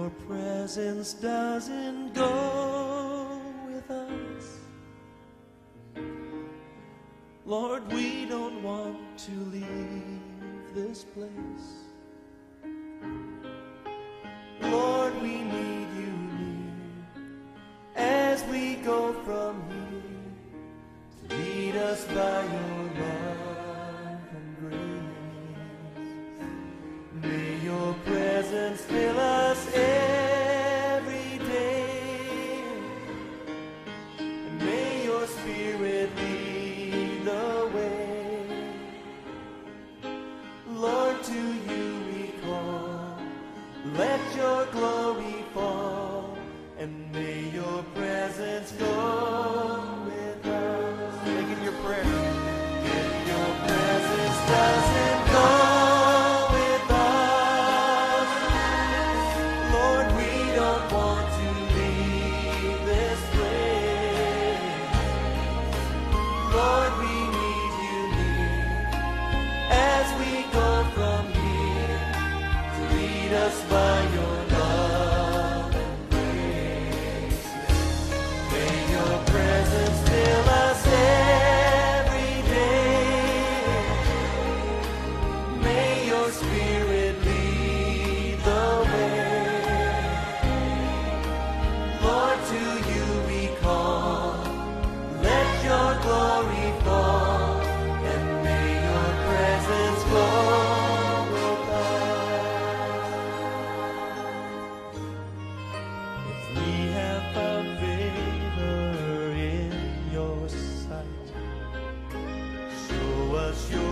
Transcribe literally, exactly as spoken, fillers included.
your presence doesn't go with us. Lord, we don't want to leave this place. Lord, we need you near as we go from here, to lead us by your love and grace. May your presence fill us every day, and may your spirit lead the way. Lord, to you we call, let your glory fall, and may your presence go with us. Make it your prayer. If your presence doesn't go with us, Lord, we don't want to leave this place. Lord, we need you near as we go from here, to lead us by your love and grace. May your presence fill us every day. May your spirit lead the way. Lord, to you we call, let your glory fall, and may your presence go with us. If we have found favor in your sight, show us your